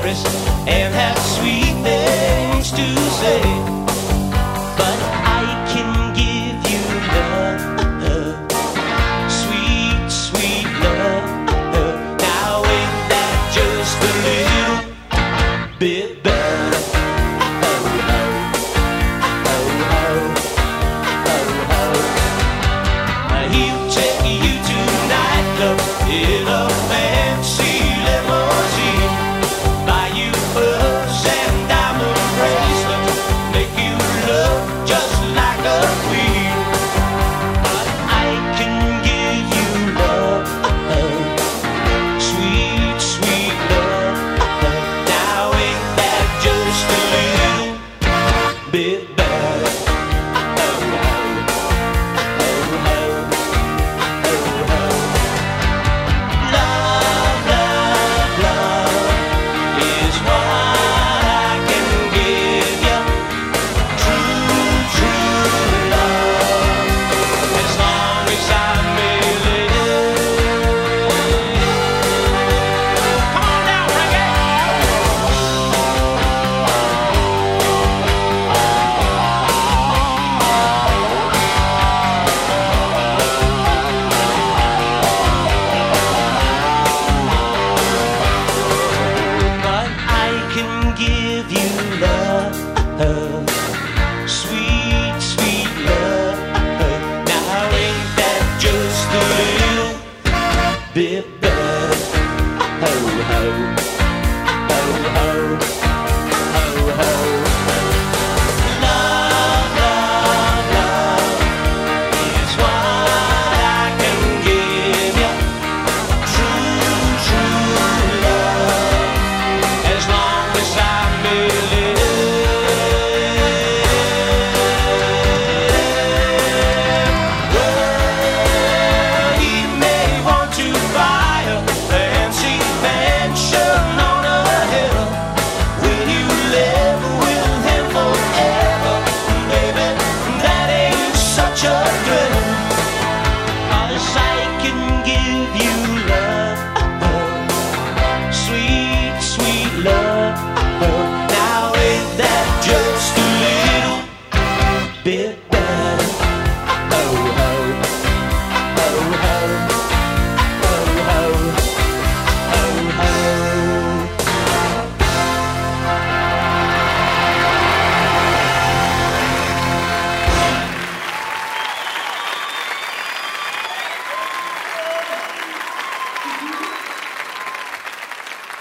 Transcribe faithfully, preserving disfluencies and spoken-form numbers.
Paris and have sweet things to say. But I can give you love, sweet, sweet love. Now ain't that just a little bit better? Oh, oh, oh, oh, oh, oh. He'll take you to nightclub in a fancy limousine, buy you pearls and diamond bracelets, make you look just like a queen. But I can give you love, sweet, sweet love. Now ain't that just a little bit better? Give you love, sweet, sweet love. Now ain't that just a little bit better? Ho, ho.